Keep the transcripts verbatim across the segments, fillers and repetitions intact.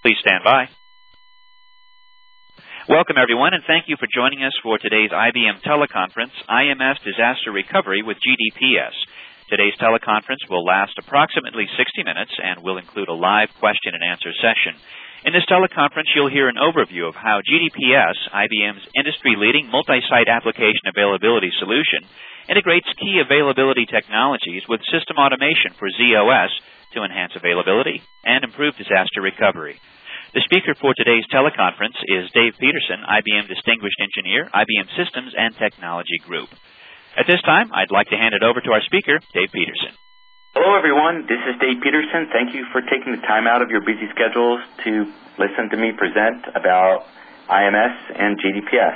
Please stand by. Welcome, everyone, and thank you for joining us for today's I B M teleconference, I M S Disaster Recovery with G D P S. Today's teleconference will last approximately sixty minutes and will include a live question and answer session. In this teleconference, you'll hear an overview of how G D P S, I B M's industry-leading multi-site application availability solution, integrates key availability technologies with system automation for Z O S to enhance availability and improve disaster recovery. The speaker for today's teleconference is Dave Peterson, I B M Distinguished Engineer, I B M Systems and Technology Group. At this time, I'd like to hand it over to our speaker, Dave Peterson. Hello, everyone. This is Dave Peterson. Thank you for taking the time out of your busy schedules to listen to me present about I M S and G D P S.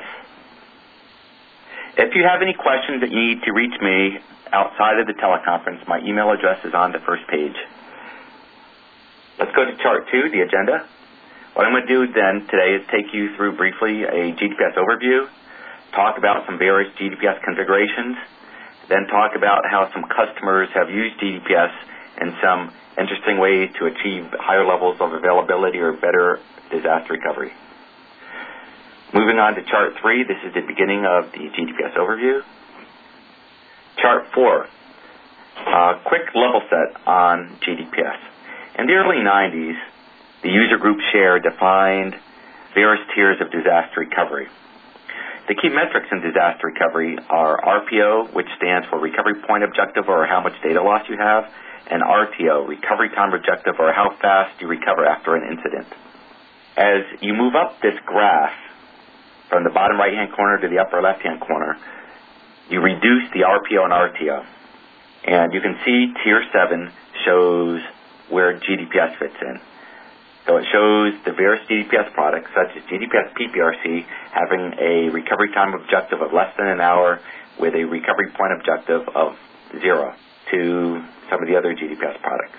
If you have any questions that you need to reach me outside of the teleconference, my email address is on the first page. Let's go to chart two, the agenda. What I'm going to do then today is take you through briefly a G D P S overview, talk about some various G D P S configurations, then talk about how some customers have used G D P S in some interesting ways to achieve higher levels of availability or better disaster recovery. Moving on to chart three, this is the beginning of the G D P S overview. Chart four, a quick level set on G D P S. In the early nineties, the user group share defined various tiers of disaster recovery. The key metrics in disaster recovery are R P O, which stands for Recovery Point Objective, or how much data loss you have, and R T O, Recovery Time Objective, or how fast you recover after an incident. As you move up this graph from the bottom right-hand corner to the upper left-hand corner, you reduce the R P O and R T O. And you can see Tier seven shows where G D P S fits in. So it shows the various G D P S products, such as G D P S P P R C, having a recovery time objective of less than an hour with a recovery point objective of zero to some of the other G D P S products.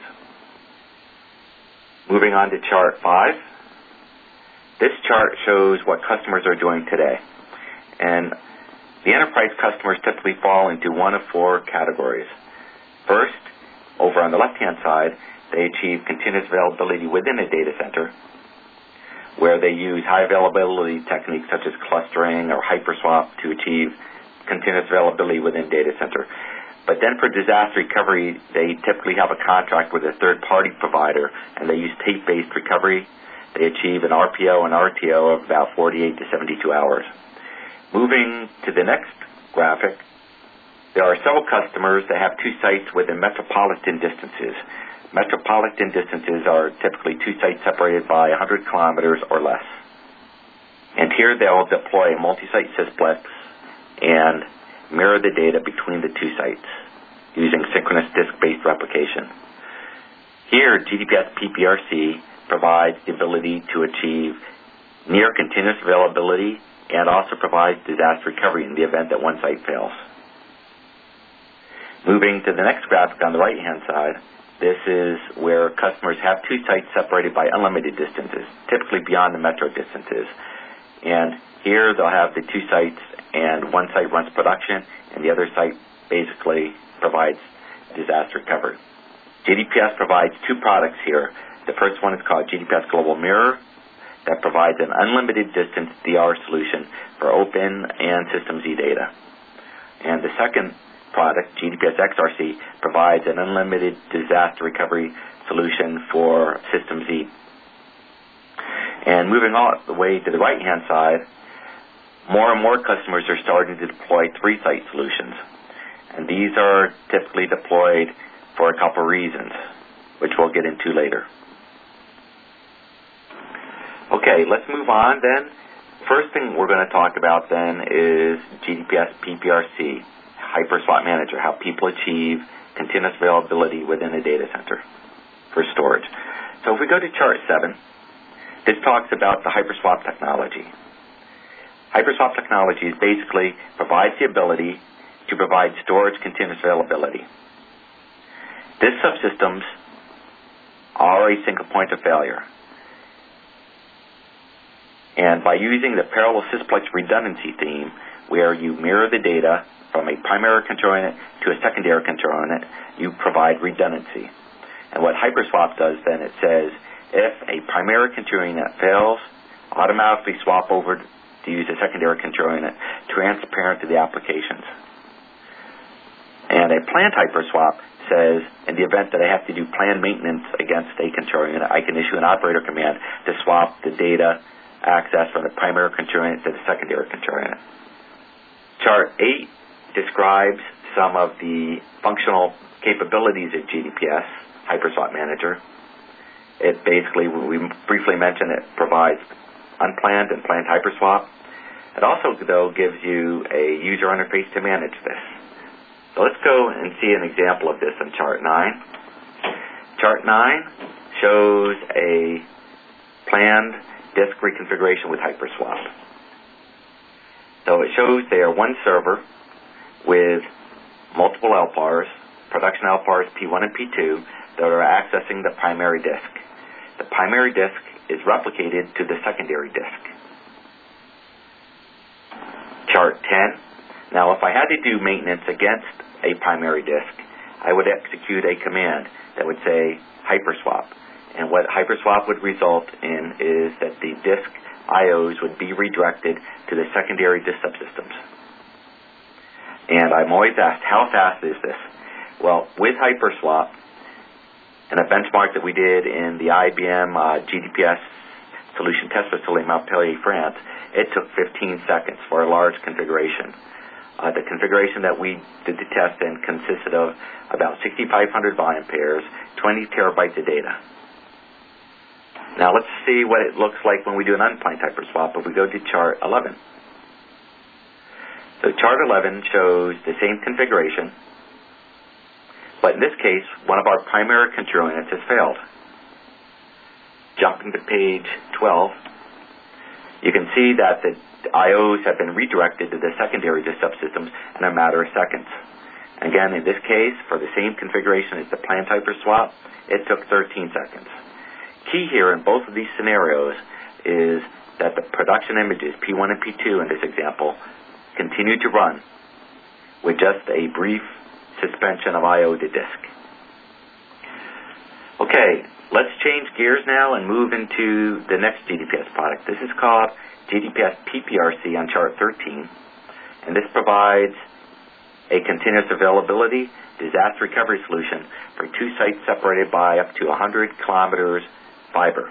Moving on to chart five. This chart shows what customers are doing today. And the enterprise customers typically fall into one of four categories. First, over on the left-hand side, they achieve continuous availability within a data center, where they use high availability techniques such as clustering or hyperswap to achieve continuous availability within data center. But then for disaster recovery, they typically have a contract with a third-party provider, and they use tape-based recovery. They achieve an R P O and R T O of about forty-eight to seventy-two hours. Moving to the next graphic, there are several customers that have two sites within metropolitan distances. Metropolitan distances are typically two sites separated by one hundred kilometers or less. And here they'll deploy a multi-site sysplex and mirror the data between the two sites using synchronous disk-based replication. Here, G D P S P P R C provides the ability to achieve near continuous availability and also provides disaster recovery in the event that one site fails. Moving to the next graphic on the right-hand side, this is where customers have two sites separated by unlimited distances, typically beyond the metro distances. And here they'll have the two sites, and one site runs production, and the other site basically provides disaster recovery. G D P S provides two products here. The first one is called G D P S Global Mirror, that provides an unlimited distance D R solution for open and System Z data. And the second product, G D P S X R C, provides an unlimited disaster recovery solution for System Z. And moving all the way to the right-hand side, more and more customers are starting to deploy three-site solutions. And these are typically deployed for a couple reasons, which we'll get into later. Okay, let's move on then. First thing we're going to talk about then is G D P S P P R C, Hyperswap Manager, how people achieve continuous availability within a data center for storage. So if we go to chart seven, this talks about the Hyperswap technology. Hyperswap technology is basically provides the ability to provide storage continuous availability. These subsystems are a single point of failure. And by using the parallel sysplex redundancy theme, where you mirror the data from a primary control unit to a secondary control unit, you provide redundancy. And what Hyperswap does then, it says, If a primary control unit fails, automatically swap over to use a secondary control unit transparent to the applications. And a planned hyperswap says, in the event that I have to do planned maintenance against a control unit, I can issue an operator command to swap the data access from the primary control unit to the secondary control unit. Chart eight describes some of the functional capabilities of G D P S Hyperswap Manager. It basically, we briefly mentioned, it provides unplanned and planned hyperswap. It also, though, gives you a user interface to manage this. So let's go and see an example of this on Chart nine. Chart nine shows a planned disk reconfiguration with hyperswap. So it shows there one server with multiple L P A Rs, production L P A Rs P one and P two, that are accessing the primary disk. The primary disk is replicated to the secondary disk. Chart ten. Now, if I had to do maintenance against a primary disk, I would execute a command that would say hyperswap. And what hyperswap would result in is that the disk I Os would be redirected to the secondary disk subsystems. And I'm always asked, how fast is this? Well, with hyperswap, and a benchmark that we did in the I B M uh, G D P S Solution Test Facility in Montpellier, France, it took fifteen seconds for a large configuration. Uh, the configuration that we did the test in consisted of about sixty-five hundred volume pairs, twenty terabytes of data. Now let's see what it looks like when we do an unplanned hyperswap if we go to Chart eleven. So Chart eleven shows the same configuration, but in this case, one of our primary control units has failed. Jumping to page twelve, you can see that the I Os have been redirected to the secondary disk subsystems in a matter of seconds. Again, in this case, for the same configuration as the planned hyperswap, it took thirteen seconds. Key here in both of these scenarios is that the production images, P one and P two in this example, continue to run with just a brief suspension of I O to disk. Okay, let's change gears now and move into the next G D P S product. This is called G D P S P P R C on Chart thirteen, and this provides a continuous availability disaster recovery solution for two sites separated by up to one hundred kilometers fiber.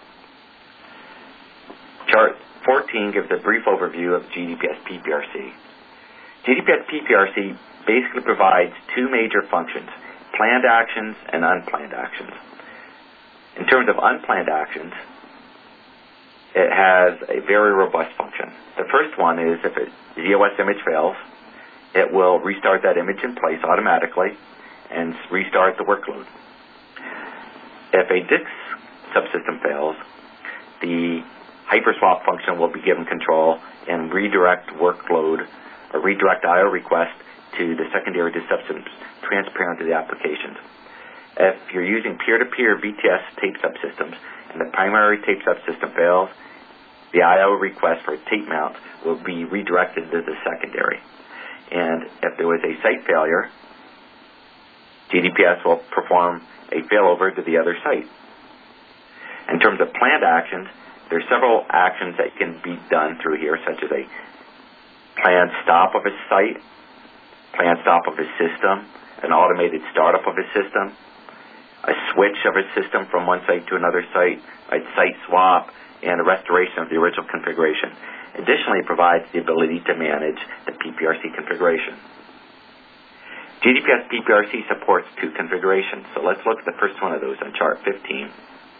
Chart fourteen gives a brief overview of G D P S P P R C. G D P S P P R C basically provides two major functions, planned actions and unplanned actions. In terms of unplanned actions, it has a very robust function. The first one is if a Z O S image fails, it will restart that image in place automatically and restart the workload. If a disk subsystem fails, the hyperswap function will be given control and redirect workload or redirect I O request to the secondary disk subsystems transparent to the applications. If you're using peer-to-peer V T S tape subsystems and the primary tape subsystem fails, the I O request for tape mount will be redirected to the secondary. And if there was a site failure, G D P S will perform a failover to the other site. In terms of planned actions, there are several actions that can be done through here, such as a planned stop of a site, planned stop of a system, an automated startup of a system, a switch of a system from one site to another site, a site swap, and a restoration of the original configuration. Additionally, it provides the ability to manage the P P R C configuration. G D P S P P R C supports two configurations, so let's look at the first one of those on Chart fifteen.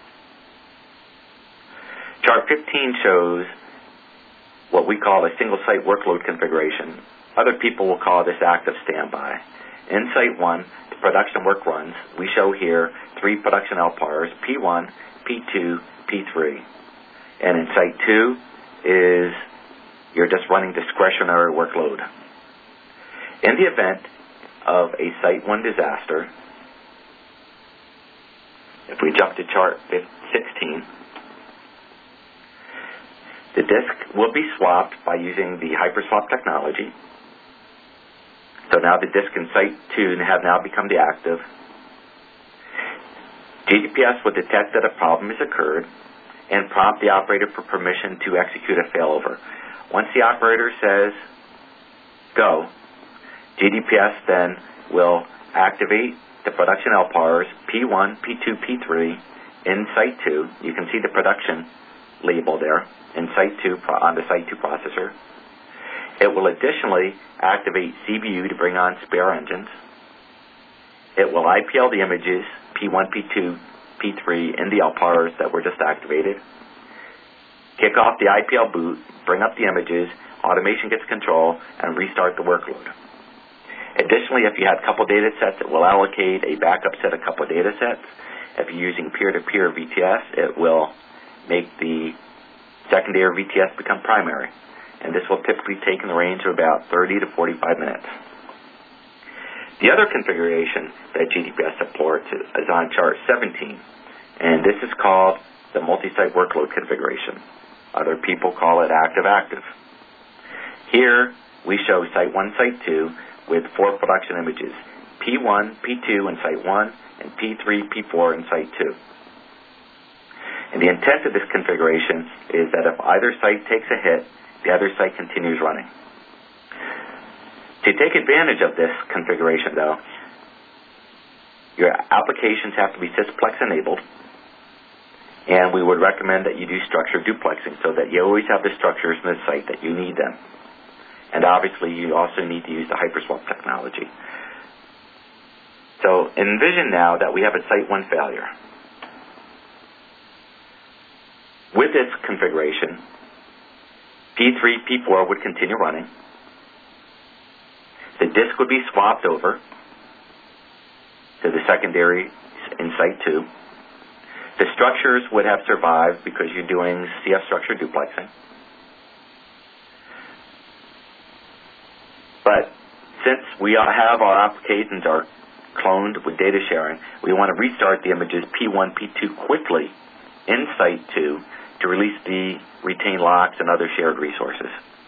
Chart fifteen shows what we call a single-site workload configuration. Other people will call this active standby. In Site one, the production work runs. We show here three production L P A Rs, P one, P two, P three. And in Site two is you're just running discretionary workload. In the event of a Site one disaster, if we jump to Chart sixteen, the disk will be swapped by using the hyperswap technology. So now the disk in Site two have now become the active. G D P S will detect that a problem has occurred and prompt the operator for permission to execute a failover. Once the operator says go, G D P S then will activate the production L P A Rs P one, P two, P three in Site two. You can see the production label there in Site two on the Site two processor. It will additionally activate C B U to bring on spare engines. It will I P L the images P one, P two, P three in the L P A Rs that were just activated. Kick off the I P L boot, bring up the images, automation gets control, and restart the workload. Additionally, if you had a couple data sets, it will allocate a backup set of couple data sets. If you're using peer-to-peer V T S, it will make the secondary V T S become primary. And this will typically take in the range of about thirty to forty-five minutes. The other configuration that G D P S supports is on chart seventeen, and this is called the multi-site workload configuration. Other people call it active-active. Here, we show Site one, Site two with four production images, P one, P two in Site one, and P three, P four in Site two. And the intent of this configuration is that if either site takes a hit, the other site continues running. To take advantage of this configuration, though, your applications have to be Sysplex enabled, and we would recommend that you do structured duplexing so that you always have the structures in the site that you need them. And obviously, you also need to use the Hyperswap technology. So envision now that we have a Site one failure. With this configuration, P three, P four would continue running. The disk would be swapped over to the secondary in Site two. The structures would have survived because you're doing C F structure duplexing. But since we have our applications are cloned with data sharing, we want to restart the images P one, P two quickly in Site two to release the retained locks and other shared resources.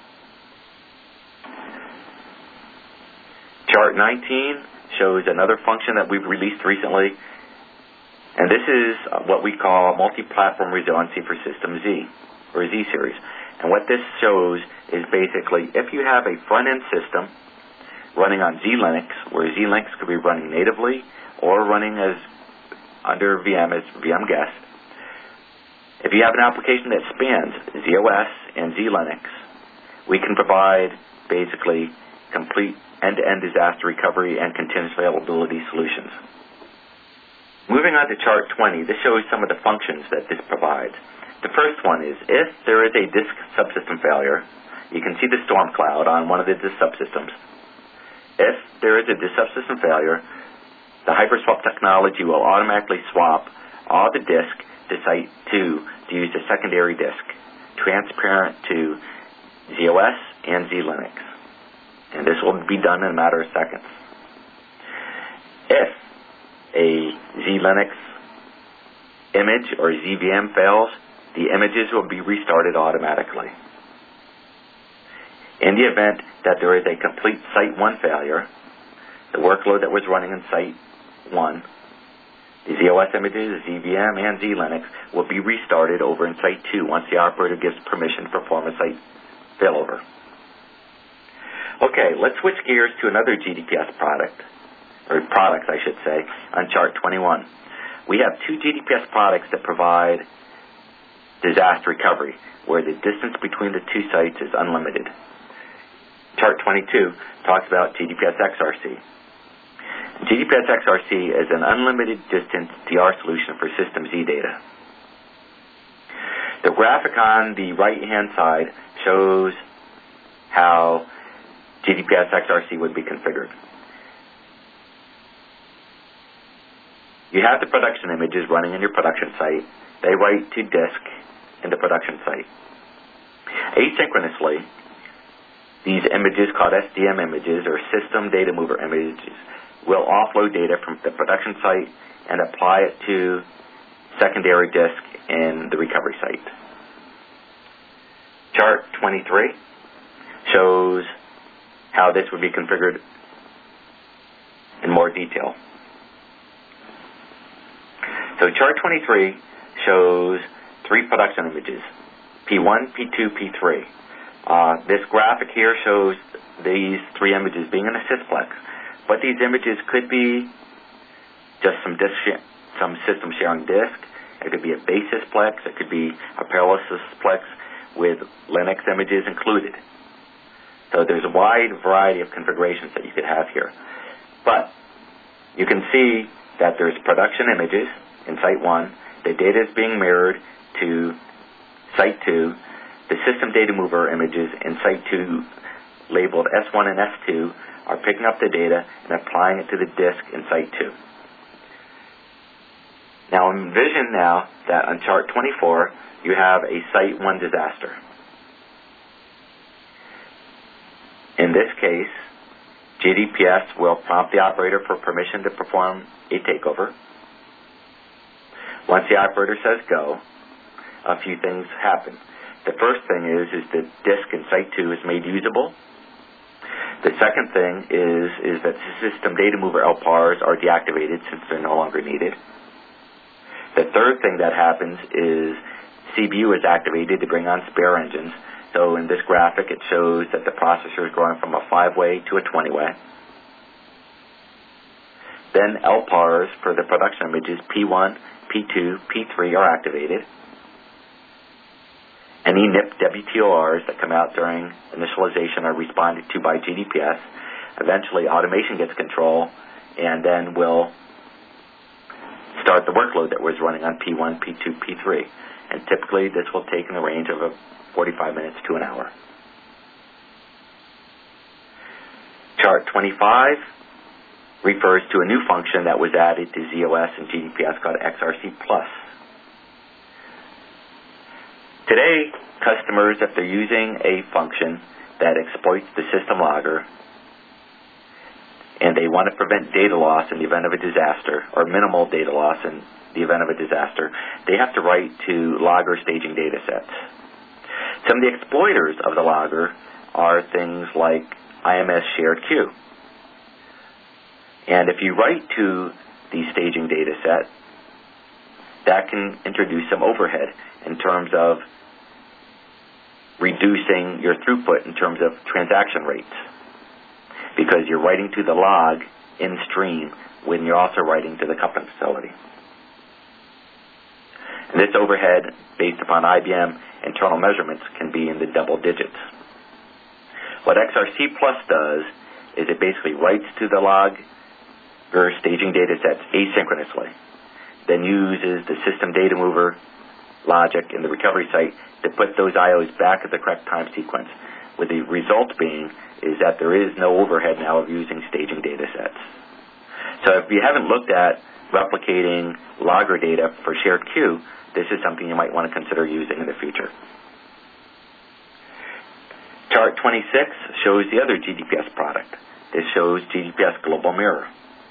Chart nineteen shows another function that we've released recently, and this is what we call multi-platform resiliency for System Z, or Z-Series. And what this shows is basically if you have a front-end system running on Z-Linux, where Z-Linux could be running natively or running as under V M as V M guest, if you have an application that spans Z O S and Z-Linux, we can provide basically complete end-to-end disaster recovery and continuous availability solutions. Moving on to chart twenty, this shows some of the functions that this provides. The first one is if there is a disk subsystem failure, you can see the storm cloud on one of the disk subsystems. If there is a disk subsystem failure, the Hyperswap technology will automatically swap all the disk to Site two to use the secondary disk, transparent to Z O S and Z-Linux. And this will be done in a matter of seconds. If a Z-Linux image or Z V M fails, the images will be restarted automatically. In the event that there is a complete Site one failure, the workload that was running in Site one, the Z O S images, Z V M, and Z-Linux will be restarted over in Site two once the operator gives permission to perform a site failover. Okay, let's switch gears to another G D P S product, or products I should say, on chart twenty-one. We have two G D P S products that provide disaster recovery, where the distance between the two sites is unlimited. Chart twenty-two talks about G D P S X R C. G D P S X R C is an unlimited distance D R solution for System Z data. The graphic on the right-hand side shows how G D P S X R C would be configured. You have the production images running in your production site. They write to disk in the production site. Asynchronously, these images called S D M images or System Data Mover images will offload data from the production site and apply it to secondary disk in the recovery site. Chart twenty-three shows how this would be configured in more detail. So chart twenty-three shows three production images, P one, P two, P three. Uh, this graphic here shows these three images being in a sysplex, but these images could be just some disk sh- some system sharing disk. It could be a base sysplex. It could be a parallel sysplex with Linux images included. So there's a wide variety of configurations that you could have here. But you can see that there's production images in Site one. The data is being mirrored to Site two. The system data mover images in Site two, labeled S one and S two, are picking up the data and applying it to the disk in Site two. Now envision now that on chart twenty-four, you have a Site one disaster. In this case, G D P S will prompt the operator for permission to perform a takeover. Once the operator says go, a few things happen. The first thing is, is the disk in Site two is made usable. The second thing is, is that system data mover L P A Rs are deactivated since they're no longer needed. The third thing that happens is C B U is activated to bring on spare engines. So in this graphic, it shows that the processor is going from a five-way to a twenty-way. Then L P A Rs for the production images P one, P two, P three are activated. Any N I P W T O Rs that come out during initialization are responded to by G D P S. Eventually, automation gets control, and then will start the workload that was running on P one, P two, P three. And typically, this will take in the range of a forty-five minutes to an hour. Chart twenty-five refers to a new function that was added to Z O S and G D P S called X R C plus. Today, customers, if they're using a function that exploits the system logger and they want to prevent data loss in the event of a disaster, or minimal data loss in the event of a disaster, they have to write to logger staging data sets. Some of the exploiters of the logger are things like I M S shared queue. And if you write to the staging data set, that can introduce some overhead in terms of reducing your throughput in terms of transaction rates, because you're writing to the log in stream when you're also writing to the coupling facility. And this overhead, based upon I B M internal measurements, can be in the double digits. What X R C plus does is it basically writes to the logger staging data sets asynchronously, then uses the system data mover logic in the recovery site to put those I Os back at the correct time sequence, with the result being is that there is no overhead now of using staging data sets. So if you haven't looked at replicating logger data for shared queue, this is something you might want to consider using in the future. Chart twenty-six shows the other G D P S product. This shows G D P S Global Mirror.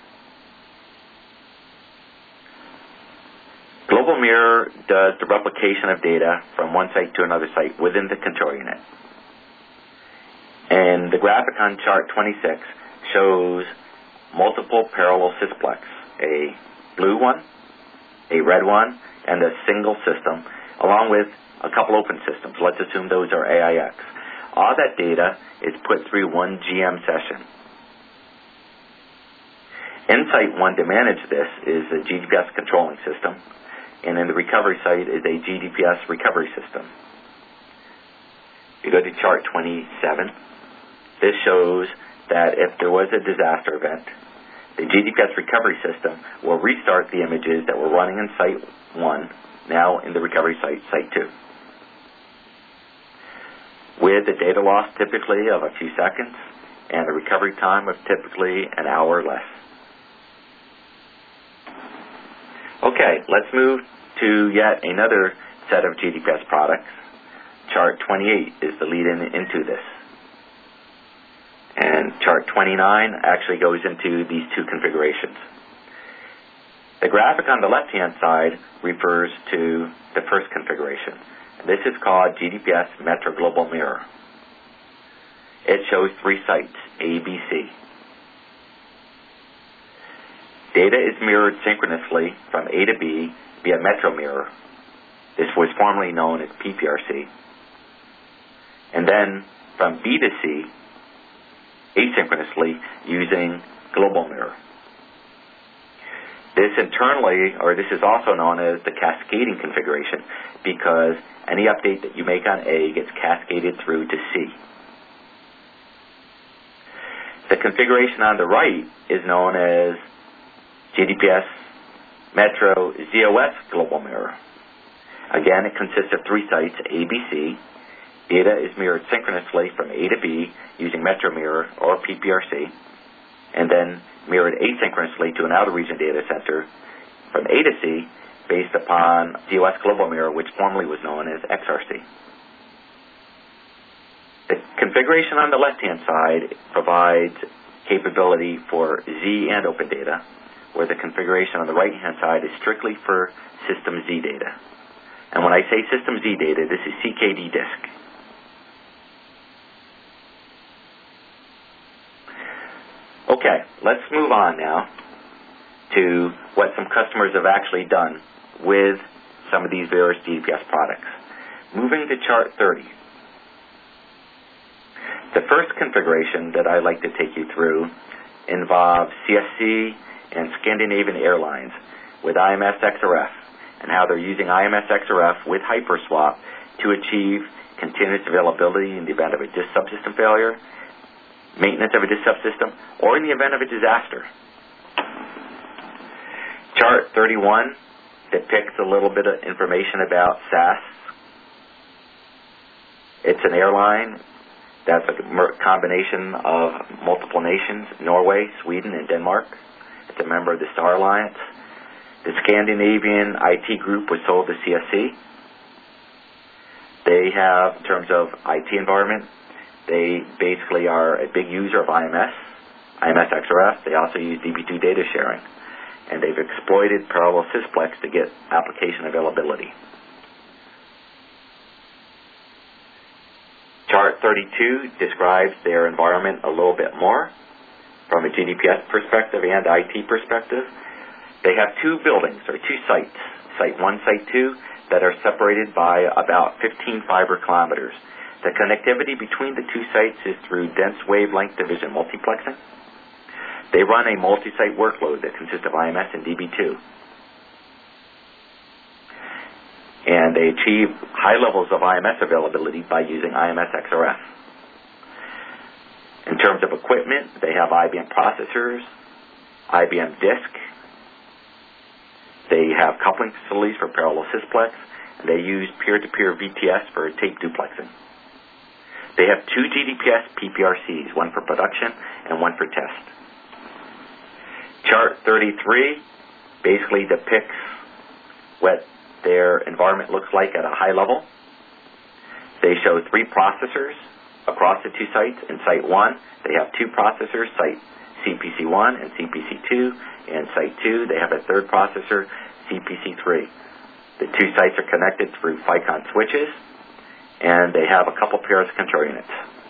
Global Mirror does the replication of data from one site to another site within the control unit. And the graphic on chart twenty-six shows multiple parallel sysplex, a blue one, a red one, and a single system, along with a couple open systems. Let's assume those are A I X. All that data is put through one G M session. In Site one to manage this is a G D P S controlling system, and in the recovery site is a G D P S recovery system. You go to chart twenty-seven. This shows that if there was a disaster event, the G D P S recovery system will restart the images that were running in Site one, now in the recovery site, Site two. With a data loss typically of a few seconds and a recovery time of typically an hour or less. Okay, let's move to yet another set of G D P S products. Chart twenty-eight is the lead-in into this. And chart twenty-nine actually goes into these two configurations. The graphic on the left-hand side refers to the first configuration. This is called G D P S Metro Global Mirror. It shows three sites, A, B, C. The Data is mirrored synchronously from A to B via Metro Mirror. This was formerly known as P P R C. And then from B to C, asynchronously using Global Mirror. This internally, or this is also known as the cascading configuration, because any update that you make on A gets cascaded through to C. The configuration on the right is known as G D P S Metro Z O S Global Mirror. Again, it consists of three sites, A, B, C. Data is mirrored synchronously from A to B using Metro Mirror or P P R C, and then mirrored asynchronously to an outer region data center from A to C based upon Z O S Global Mirror, which formerly was known as X R C. The configuration on the left-hand side provides capability for Z and Open Data, where the configuration on the right-hand side is strictly for System Z data. And when I say System Z data, this is C K D disk. Okay, let's move on now to what some customers have actually done with some of these various G D P S products. Moving to chart thirty. The first configuration that I'd like to take you through involves C S C and Scandinavian Airlines with I M S X R F, and how they're using I M S X R F with HyperSwap to achieve continuous availability in the event of a disk subsystem failure, maintenance of a disk subsystem, or in the event of a disaster. Chart thirty-one depicts a little bit of information about S A S. It's an airline that's a combination of multiple nations, Norway, Sweden, and Denmark. It's a member of the Star Alliance. The Scandinavian I T group was sold to C S C. They have, in terms of I T environment, they basically are a big user of I M S, I M S X R F. They also use D B two data sharing. And they've exploited parallel sysplex to get application availability. Chart thirty-two describes their environment a little bit more from a G D P S perspective and I T perspective. They have two buildings, or two sites, Site one, Site two, that are separated by about fifteen fiber kilometers. The connectivity between the two sites is through dense wavelength division multiplexing. They run a multi-site workload that consists of I M S and D B two. And they achieve high levels of I M S availability by using I M S X R F. In terms of equipment, they have I B M processors, I B M disk. They have coupling facilities for parallel sysplex, and they use peer-to-peer V T S for tape duplexing. They have two G D P S P P R Cs, one for production and one for test. Chart thirty-three basically depicts what their environment looks like at a high level. They show three processors across the two sites. In Site one, they have two processors, Site C P C one and C P C two. In Site two, they have a third processor, C P C three. The two sites are connected through FICON switches, and they have a couple pairs of control units.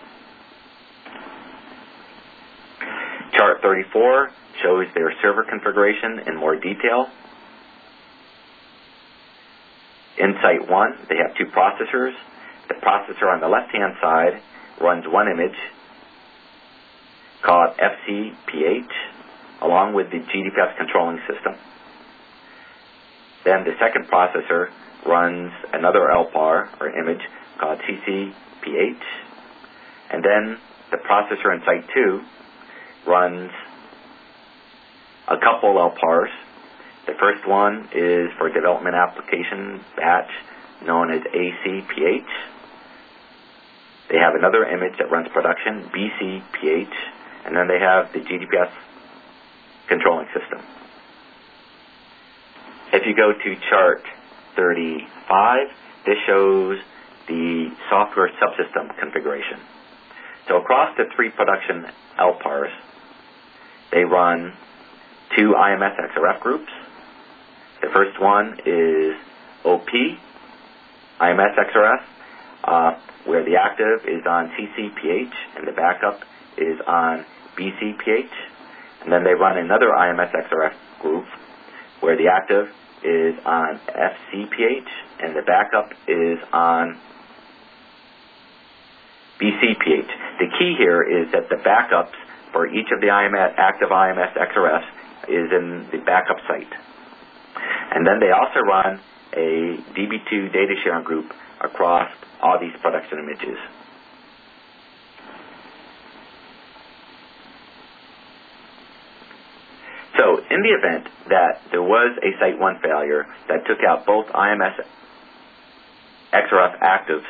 Chart thirty-four shows their server configuration in more detail. In Site one, they have two processors. The processor on the left-hand side runs one image called F C P H, along with the G D P S controlling system. Then the second processor runs another L P A R, or image, called C C P H. And then the processor in Site two runs a couple L P A Rs. The first one is for development application batch known as A C P H. They have another image that runs production, B C P H, and then they have the G D P S controlling system. If you go to chart thirty-five, this shows the software subsystem configuration. So across the three production L P A Rs, they run two I M S X R F groups. The first one is O P, I M S X R F, uh, where the active is on C C P H and the backup is on B C P H. And then they run another I M S X R F group where the active is on F C P H and the backup is on B C P H. The key here is that the backups for each of the I M S, active I M S X R Fs is in the backup site. And then they also run a D B two data sharing group across all these production images. So in the event that there was a Site one failure that took out both I M S X R F actives,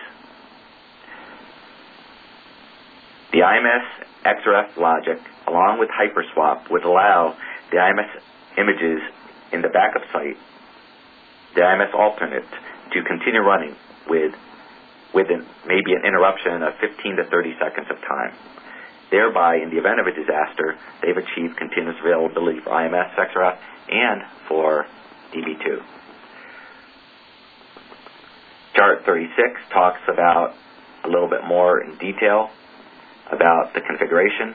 the I M S X R F logic, along with Hyperswap, would allow the I M S images in the backup site, the I M S alternate, to continue running with, with an, maybe an interruption of fifteen to thirty seconds of time. Thereby, in the event of a disaster, they've achieved continuous availability for I M S X R F and for D B two. Chart thirty-six talks about a little bit more in detail about the configuration.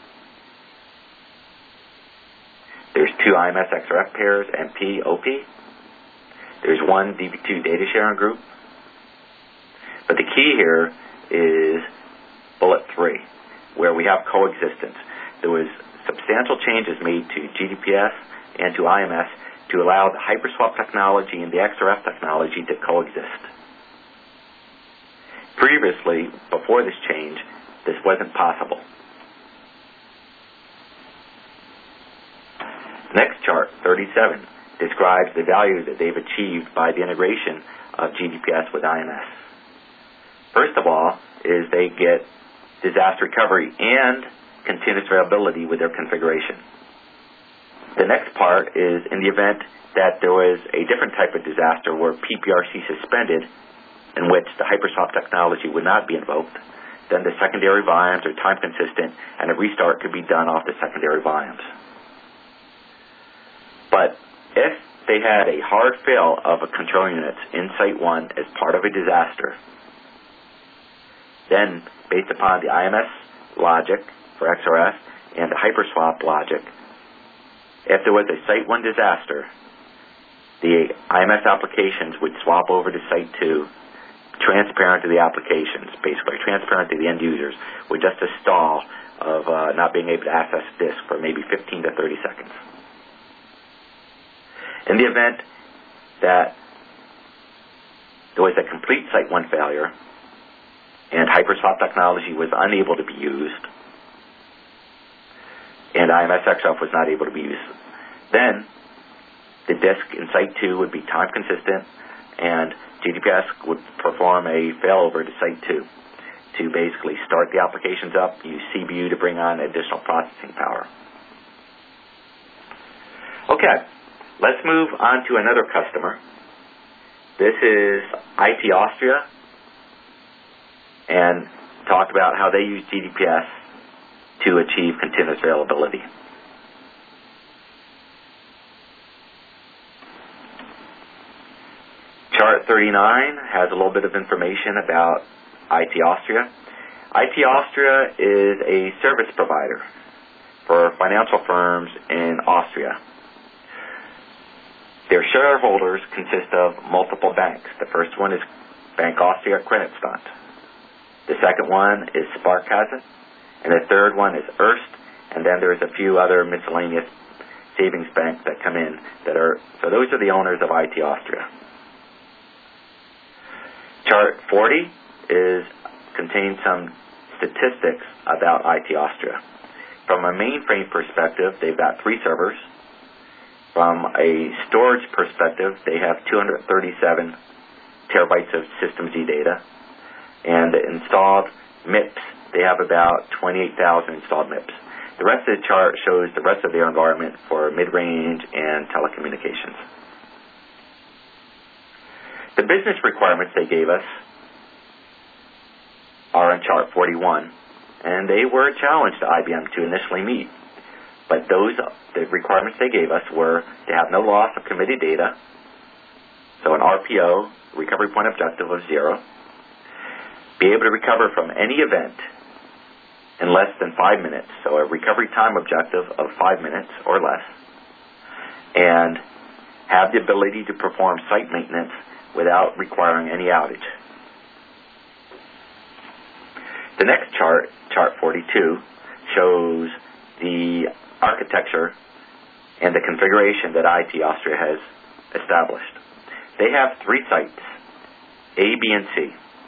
There's two I M S X R F pairs, M P, O P. There's one D B two data sharing group. But the key here is bullet three, where we have coexistence. There was substantial changes made to G D P S and to I M S to allow the Hyperswap technology and the X R F technology to coexist. Previously, before this change, this wasn't possible. Next chart, thirty-seven, describes the value that they've achieved by the integration of G D P S with I M S. First of all is they get disaster recovery and continuous availability with their configuration. The next part is in the event that there was a different type of disaster where P P R C suspended, in which the Hyperswap technology would not be invoked, then the secondary volumes are time consistent and a restart could be done off the secondary volumes. But if they had a hard fail of a control unit in Site one as part of a disaster, then based upon the I M S logic for X R F and the Hyperswap logic, if there was a Site one disaster, the I M S applications would swap over to Site two, transparent to the applications, basically transparent to the end users, with just a stall of uh, not being able to access disk for maybe fifteen to thirty seconds. In the event that there was a complete Site one failure and Hyperswap technology was unable to be used, and I M S X R F was not able to be used, then the disk in Site two would be time consistent and G D P S would perform a failover to Site two to basically start the applications up, use C B U to bring on additional processing power. Okay, let's move on to another customer. This is I T Austria, and talk about how they use G D P S to achieve continuous availability. Chart thirty-nine has a little bit of information about I T Austria. I T Austria is a service provider for financial firms in Austria. Their shareholders consist of multiple banks. The first one is Bank Austria Kreditstadt. The second one is Sparkasse, and the third one is Erst, and then there's a few other miscellaneous savings banks that come in that are, so those are the owners of I T Austria. Chart forty is contains some statistics about I T Austria. From a mainframe perspective, they've got three servers. From a storage perspective, they have two hundred thirty-seven terabytes of System Z data. And installed M I Ps, they have about twenty-eight thousand installed M I Ps. The rest of the chart shows the rest of their environment for mid-range and telecommunications. The business requirements they gave us are in chart forty-one, and they were a challenge to I B M to initially meet. But those the requirements they gave us were to have no loss of committed data, so an R P O, recovery point objective of zero, be able to recover from any event in less than five minutes, so a recovery time objective of five minutes or less, and have the ability to perform site maintenance without requiring any outage. The next chart, chart forty-two, shows the architecture and the configuration that I T Austria has established. They have three sites, A, B, and C.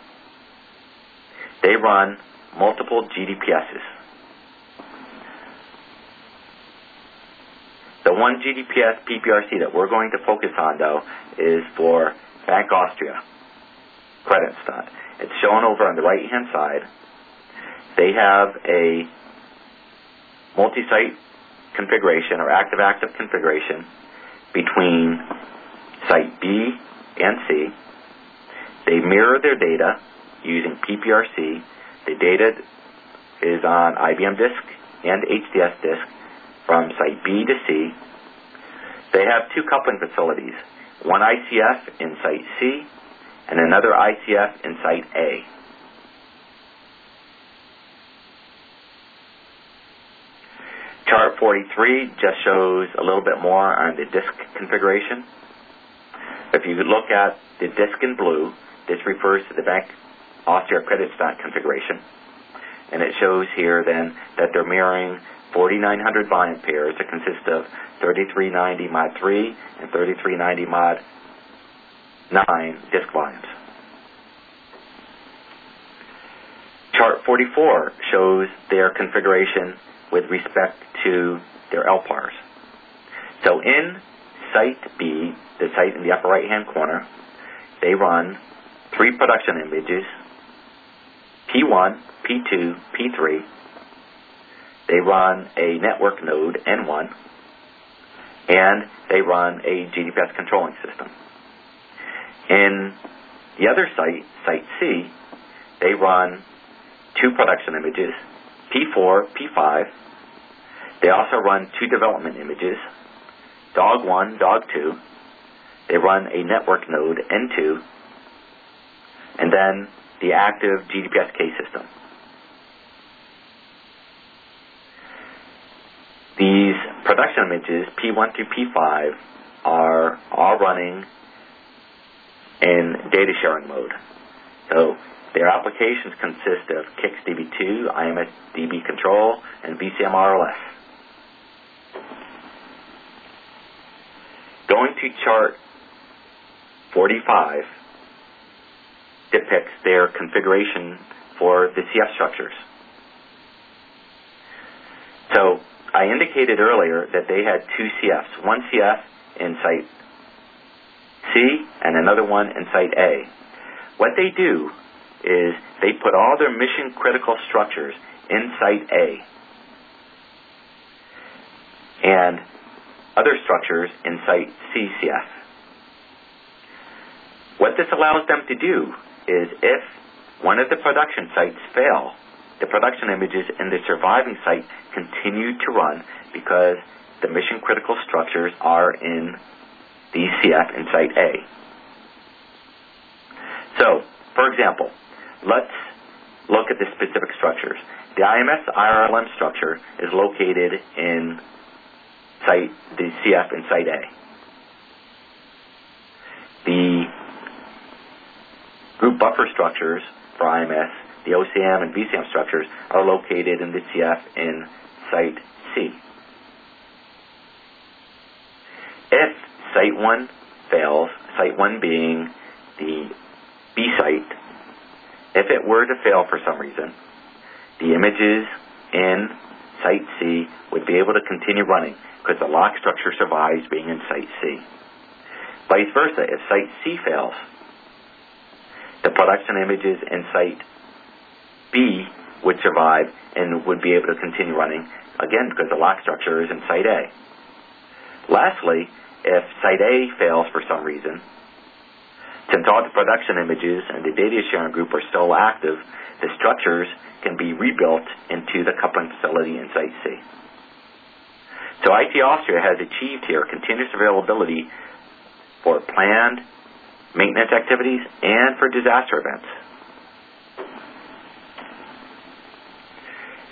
They run multiple G D P Ss. The one G D P S P P R C that we're going to focus on, though, is for Bank Austria, Kreditstaat. It's shown over on the right-hand side. They have a multi-site configuration or active-active configuration between Site B and C. They mirror their data using P P R C. The data is on I B M disk and H D S disk from Site B to C. They have two coupling facilities, one I C F in Site C and another I C F in Site A. Chart forty-three just shows a little bit more on the disk configuration. If you look at the disk in blue, this refers to the Bank Austria Kreditstaat configuration. And it shows here then that they're mirroring forty-nine hundred volume pairs that consist of thirty-three ninety mod three and thirty-three ninety mod nine disk volumes. Chart forty-four shows their configuration with respect to their L P A Rs. So in Site B, the site in the upper right-hand corner, they run three production images, P one, P two, P three. They run a network node, N one, and they run a G D P S controlling system. In the other site, Site C, they run two production images, P four, P five. They also run two development images, Dog one, Dog two. They run a network node, N two, and then the active G D P S K system. These production images, P one through P five, are all running in data sharing mode. So their applications consist of K I X D B two, I M S D B Control, and V C M R L S. Going to chart forty-five depicts their configuration for the C F structures. So I indicated earlier that they had two C Fs, one C F in Site C and another one in Site A. What they do is they put all their mission critical structures in Site A and other structures in Site C C F. What this allows them to do is if one of the production sites fail, the production images in the surviving site continue to run because the mission critical structures are in the C F in Site A. So, for example, let's look at the specific structures. The I M S I R L M structure is located in Site, the C F in Site A. The group buffer structures for I M S, the O C M and V C M structures, are located in the C F in Site C. If Site one fails, Site one being the B site, if it were to fail for some reason, the images in Site C would be able to continue running because the lock structure survives being in Site C. Vice versa, if Site C fails, the production images in Site B would survive and would be able to continue running, again, because the lock structure is in Site A. Lastly, if Site A fails for some reason, since all the production images and the data sharing group are still active, the structures can be rebuilt into the coupling facility in Site C. So I T Austria has achieved here continuous availability for planned maintenance activities and for disaster events.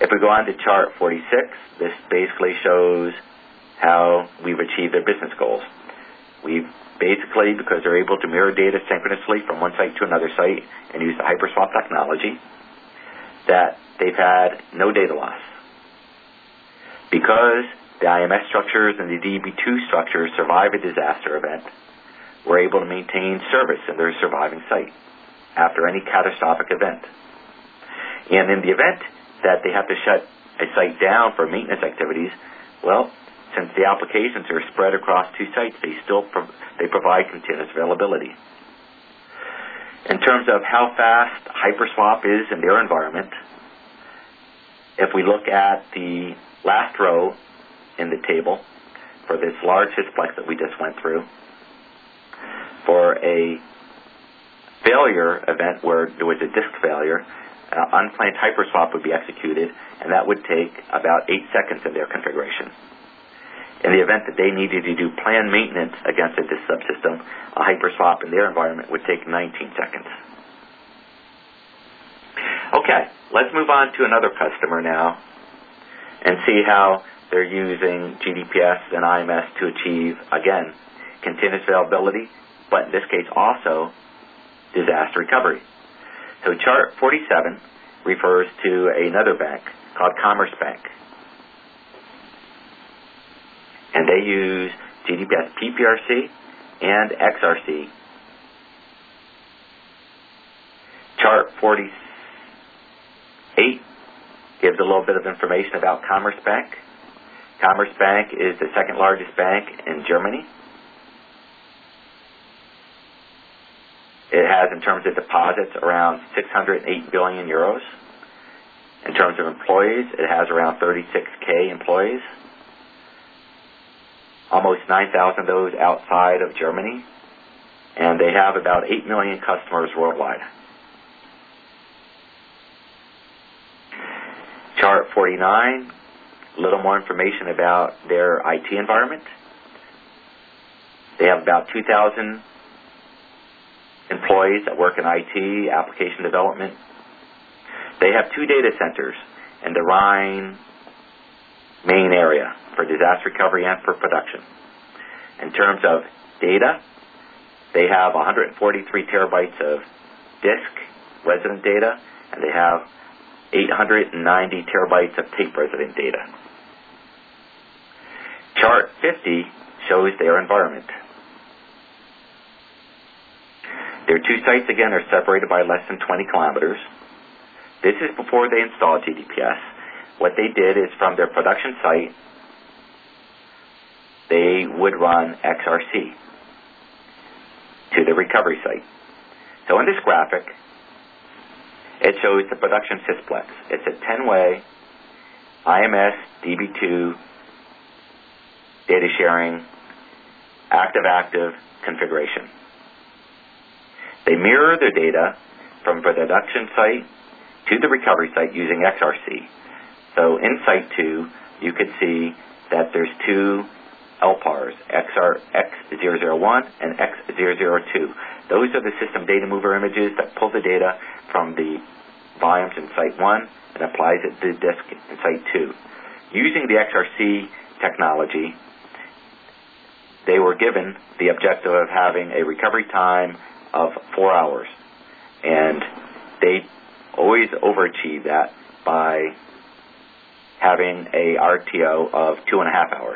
If we go on to chart forty-six, this basically shows how we've achieved their business goals. We've basically, because they're able to mirror data synchronously from one site to another site and use the HyperSwap technology, that they've had no data loss. Because the I M S structures and the D B two structures survive a disaster event, we're able to maintain service in their surviving site after any catastrophic event. And in the event that they have to shut a site down for maintenance activities, well, since the applications are spread across two sites, they still pro- they provide continuous availability. In terms of how fast HyperSwap is in their environment, if we look at the last row in the table for this large sysplex that we just went through, for a failure event where there was a disk failure, uh, unplanned HyperSwap would be executed, and that would take about eight seconds in their configuration. In the event that they needed to do planned maintenance against a disk subsystem, a HyperSwap in their environment would take nineteen seconds. Okay, let's move on to another customer now and see how they're using G D P S and I M S to achieve, again, continuous availability, but in this case also disaster recovery. So chart forty-seven refers to another bank called Commerce Bank. And they use G D P S P P R C and X R C. Chart forty-eight gives a little bit of information about Commerce Bank. Commerce Bank is the second largest bank in Germany. It has, in terms of deposits, around six hundred eight billion euros. In terms of employees, it has around thirty-six K employees. Almost nine thousand of those outside of Germany, and they have about eight million customers worldwide. Chart forty-nine, a little more information about their I T environment. They have about two thousand employees that work in I T, application development. They have two data centers in the Rhine main area for disaster recovery and for production. In terms of data, they have one hundred forty-three terabytes of disk resident data, and they have eight hundred ninety terabytes of tape resident data. Chart fifty shows their environment. Their two sites, again, are separated by less than twenty kilometers. This is before they installed G D P S. What they did is, from their production site, they would run X R C to the recovery site. So in this graphic, it shows the production sysplex. It's a ten-way I M S D B two data sharing active-active configuration. They mirror their data from production site to the recovery site using X R C. So in Site two, you can see that there's two L P A Rs, X zero zero one and X zero zero two. Those are the system data mover images that pull the data from the volumes in Site one and applies it to the disk in Site two. Using the X R C technology, they were given the objective of having a recovery time of four hours. And they always overachieve that by having a R T O of two and a half hours.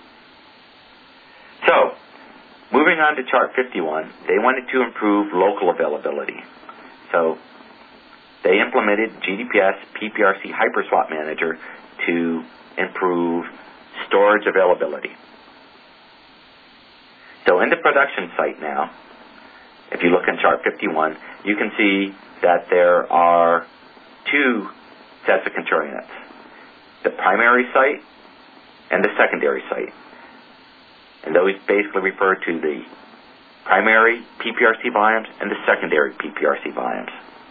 So, moving on to chart fifty-one, they wanted to improve local availability. So, they implemented G D P S P P R C HyperSwap Manager to improve storage availability. So, in the production site now, if you look in chart fifty-one, you can see that there are two sets of control units: the primary site and the secondary site. And those basically refer to the primary P P R C volumes and the secondary P P R C volumes.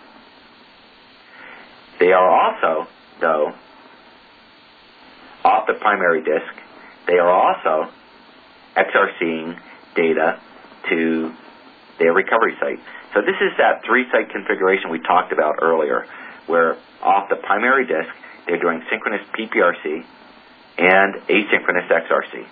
They are also, though, off the primary disk, they are also XRCing data to their recovery site. So this is that three-site configuration we talked about earlier, where off the primary disk, they're doing synchronous P P R C and asynchronous X R C.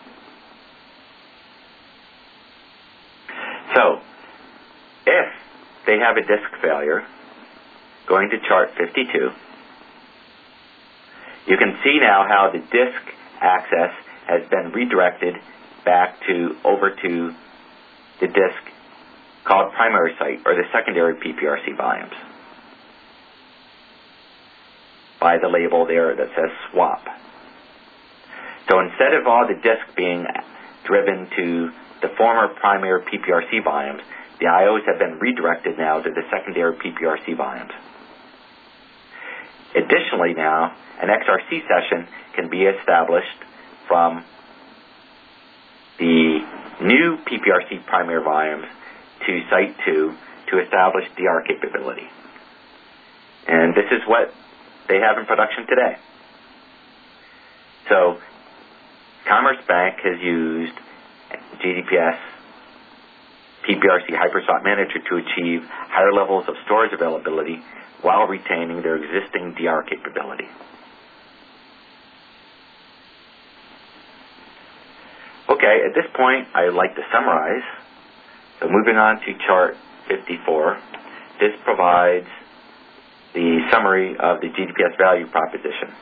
So, if they have a disk failure, going to chart fifty-two, you can see now how the disk access has been redirected back to over to the disk called primary site, or the secondary P P R C volumes, by the label there that says swap. So instead of all the disk being driven to the former primary P P R C volumes, the I Os have been redirected now to the secondary P P R C volumes. Additionally now, an X R C session can be established from the new P P R C primary volumes to Site two to establish D R capability. And this is what they have in production today. So, Commerce Bank has used G D P S P P R C HyperSwap Manager to achieve higher levels of storage availability while retaining their existing D R capability. Okay, at this point, I'd like to summarize. So moving on to chart fifty-four, this provides the summary of the G D P S value proposition.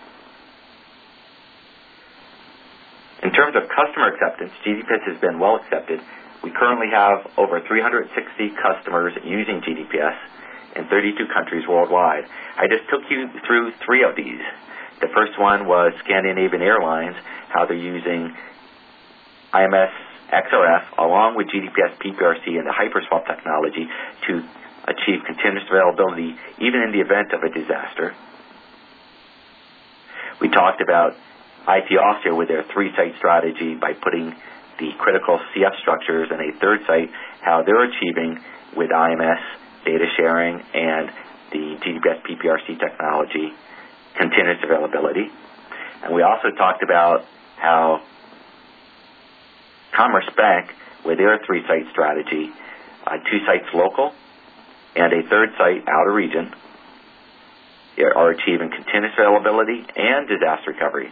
In terms of customer acceptance, G D P S has been well accepted. We currently have over three hundred sixty customers using G D P S in thirty-two countries worldwide. I just took you through three of these. The first one was Scandinavian Airlines, how they're using I M S X R F along with G D P S P P R C and the HyperSwap technology to achieve continuous availability even in the event of a disaster. We talked about I T Austria with their three-site strategy by putting the critical C F structures in a third site, how they're achieving with I M S data sharing and the G D P S P P R C technology continuous availability. And we also talked about how Commerce Bank, with their three-site strategy, uh, two sites local and a third site out of region, are achieving continuous availability and disaster recovery.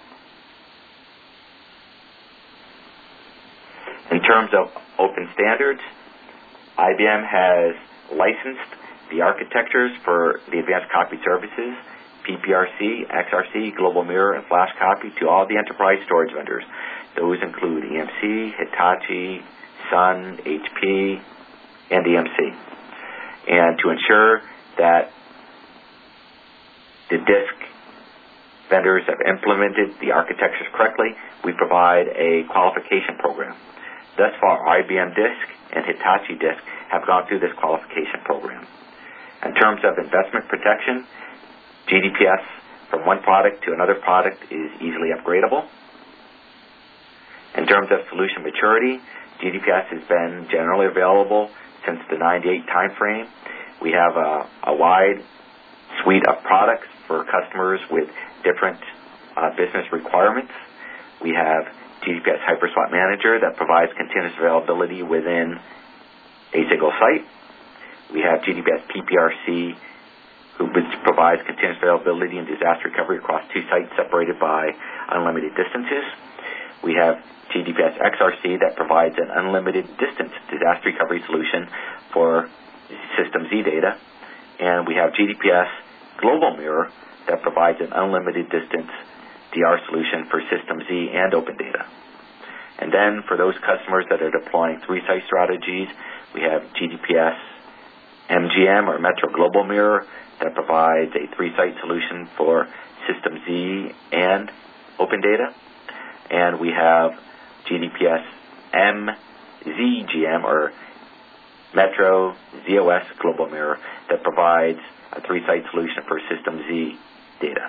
In terms of open standards, I B M has licensed the architectures for the advanced copy services, P P R C, X R C, Global Mirror, and Flash Copy to all the enterprise storage vendors. Those include E M C, Hitachi, Sun, H P, and E M C. And to ensure that the disk vendors have implemented the architectures correctly, we provide a qualification program. Thus far, I B M Disk and Hitachi Disk have gone through this qualification program. In terms of investment protection, G D P S from one product to another product is easily upgradable. In terms of solution maturity, G D P S has been generally available since the ninety-eight timeframe. We have a, a wide suite of products for customers with different uh, business requirements. We have G D P S HyperSwap Manager that provides continuous availability within a single site. We have G D P S P P R C, which provides continuous availability and disaster recovery across two sites separated by unlimited distances. We have G D P S X R C that provides an unlimited distance disaster recovery solution for System Z data. And we have G D P S Global Mirror that provides an unlimited distance D R solution for System Z and Open Data. And then for those customers that are deploying three-site strategies, we have G D P S M G M or Metro Global Mirror that provides a three-site solution for System Z and Open Data. And we have G D P S M Z G M or Metro Z O S Global Mirror that provides a three-site solution for System Z data.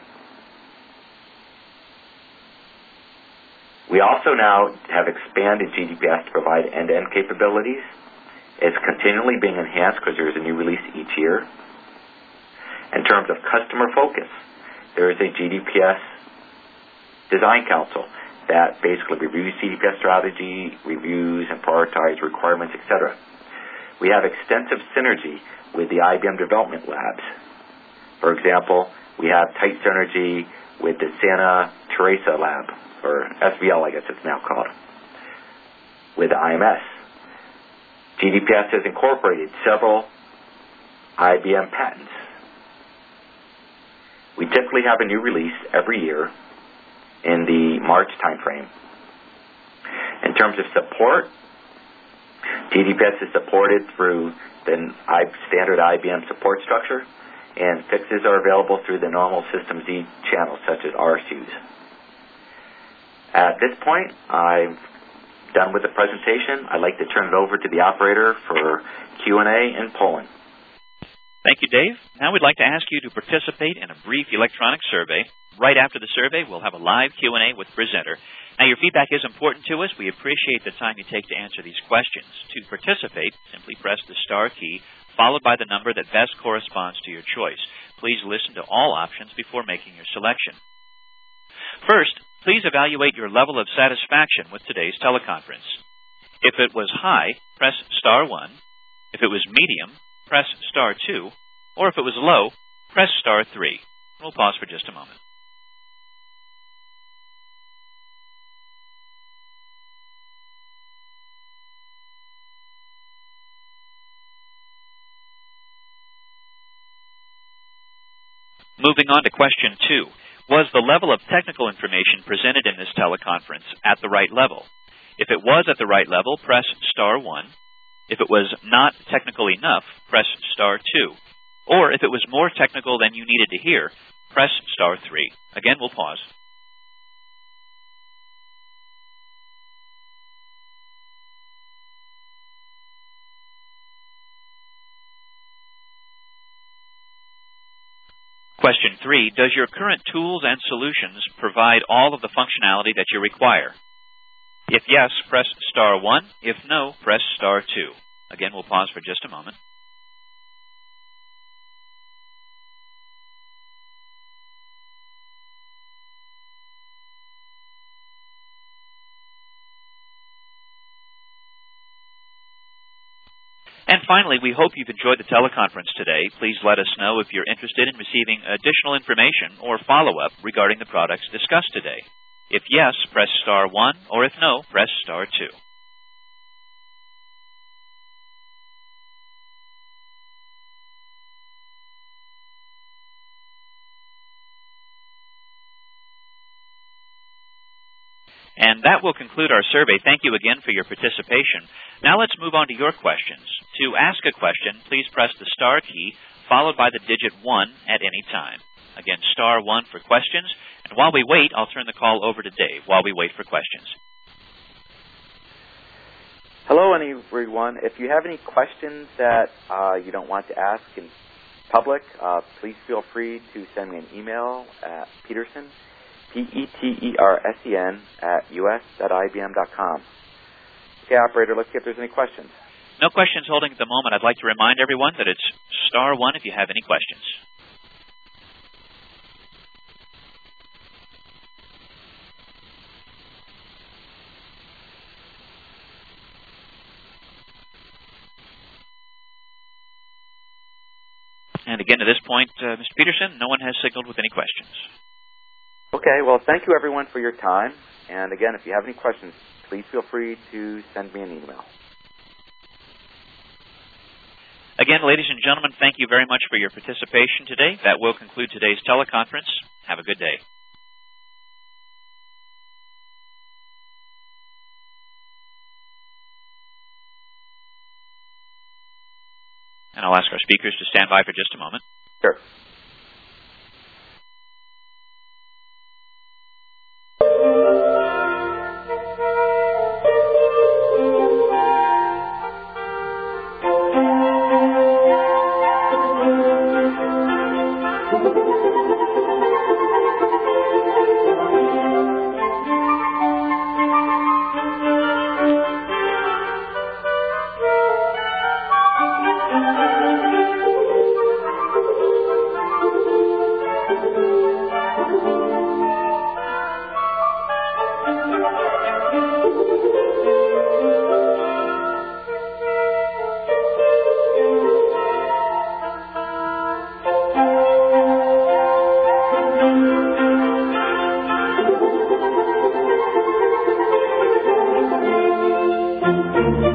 We also now have expanded G D P S to provide end-to-end capabilities. It's continually being enhanced because there's a new release each year. In terms of customer focus, there is a G D P S Design Council that basically reviews G D P S strategy, reviews and prioritizes requirements, et cetera. We have extensive synergy with the I B M development labs. For example, We have tight synergy with the Santa Teresa Lab, or S V L I guess it's now called, with the I M S. G D P S has incorporated several I B M patents. We typically have a new release every year in the March timeframe. In terms of support, G D P S is supported through the standard I B M support structure, and fixes are available through the normal System Z channels such as R S Us. At this point, I'm done with the presentation. I'd like to turn it over to the operator for Q and A and polling. Thank you, Dave. Now we'd like to ask you to participate in a brief electronic survey. Right after the survey, we'll have a live Q and A with the presenter. Now, your feedback is important to us. We appreciate the time you take to answer these questions. To participate, simply press the star key, followed by the number that best corresponds to your choice. Please listen to all options before making your selection. First, please evaluate your level of satisfaction with today's teleconference. If it was high, press star one. If it was medium, press star two, or if it was low, press star three. We'll pause for just a moment. Moving on to question two. Was the level of technical information presented in this teleconference at the right level? If it was at the right level, press star one. If it was not technical enough, press star two. Or if it was more technical than you needed to hear, press star three. Again, we'll pause. Question three, does your current tools and solutions provide all of the functionality that you require? If yes, press star one. If no, press star two. Again, we'll pause for just a moment. And finally, we hope you've enjoyed the teleconference today. Please let us know if you're interested in receiving additional information or follow-up regarding the products discussed today. If yes, press star one, or if no, press star two. And that will conclude our survey. Thank you again for your participation. Now let's move on to your questions. To ask a question, please press the star key, followed by the digit one at any time. Again, star one for questions. And while we wait, I'll turn the call over to Dave while we wait for questions. Hello, everyone. If you have any questions that uh, you don't want to ask in public, uh, please feel free to send me an email at Petersen, P E T E R S E N, at U S dot I B M dot com. Okay, operator, let's see if there's any questions. No questions holding at the moment. I'd like to remind everyone that it's star one if you have any questions. And again, at this point, uh, Mister Petersen, no one has signaled with any questions. Okay, well, thank you, everyone, for your time. And again, if you have any questions, please feel free to send me an email. Again, ladies and gentlemen, thank you very much for your participation today. That will conclude today's teleconference. Have a good day. And I'll ask our speakers to stand by for just a moment. Sure. you.